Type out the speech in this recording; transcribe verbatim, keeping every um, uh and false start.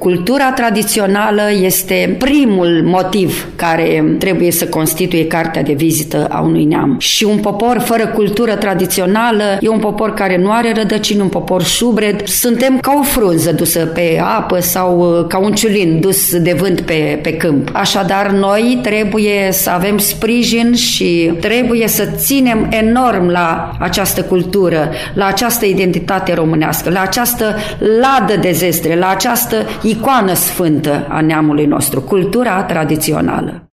Cultura tradițională este primul motiv care trebuie să constituie cartea de vizită a unui neam. Și un popor fără cultură tradițională e un popor care nu are rădăcini, un popor șubred. Suntem ca o frunză dusă pe apă sau ca un ciulin dus de vânt pe, pe câmp. Așadar, noi trebuie să avem sprijin și trebuie să ținem enorm la această cultură, la această identitate românească, la această ladă de zestre, la această icoană sfântă a neamului nostru, cultura tradițională.